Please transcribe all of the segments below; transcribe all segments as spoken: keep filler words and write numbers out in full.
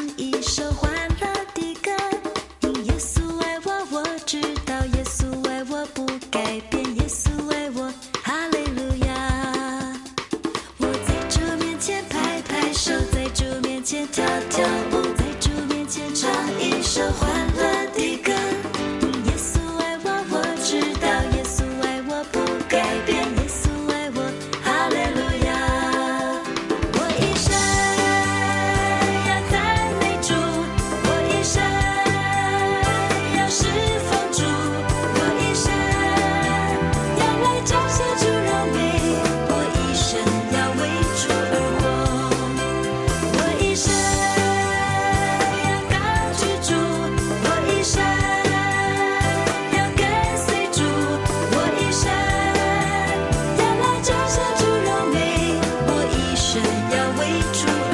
一首欢乐的歌。因耶稣爱我，我知道耶稣爱我不改变，耶稣爱我，哈利路亚。我在主面前拍拍手，在主面前跳跳舞，在主面前唱一首欢乐的歌。因耶稣爱我，我知道耶稣爱我不改变，耶稣爱我，哈利路亚。我一生要赞美主，我一生要侍奉主，我一生要来彰显主荣美，我一生要为主而活，我一生要高举主，我一生要跟随主，我一生要来彰显主荣美，我一生要为主而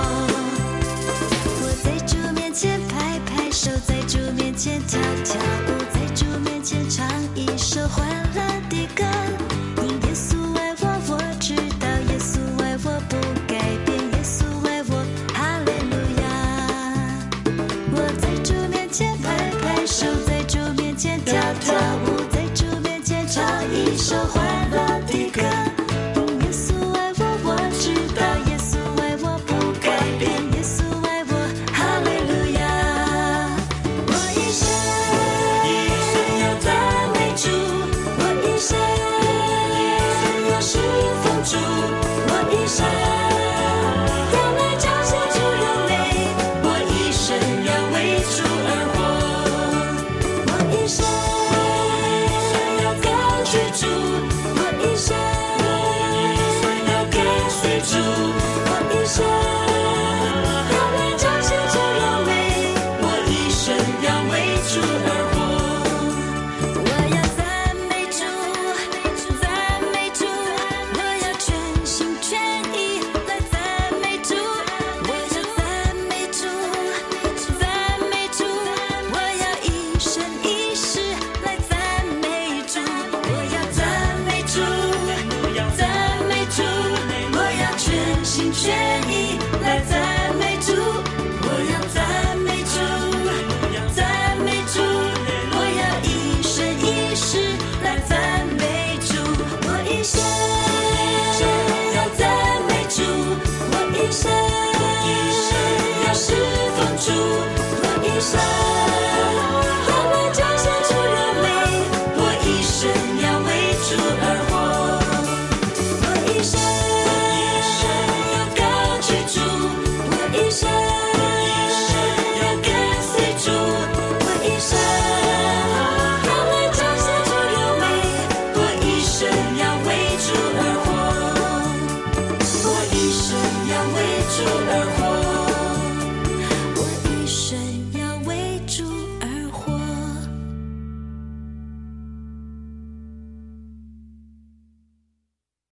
活。我在主面前拍拍手，在主面前跳跳舞，在主面前唱一首欢乐的歌。因耶稣爱我，我知道耶稣爱我不改变，耶稣爱我，哈利路亚。我在主面前拍拍手，在主面前跳跳舞，在主面前唱一首欢乐的歌。因耶稣爱我，我知道耶稣爱我不改变，耶稣爱我，哈利路亚。我一生要赞美主，我一生要侍奉主，我一生要来彰显主荣美，我一生要为主而活，我一生要高举主，我一生要跟随主，我一生要来彰显主荣美，我一生要为主而活。我要赞美主，赞美主，我要全心全意来赞美主，我要赞美主，赞美主，我要一生一世来赞美主，我要赞美主，赞美主，我要全心全意来赞美主，我要赞美主，赞美主，我要一生一世来赞美主，我一生要赞美主，我一生要侍奉主，我一生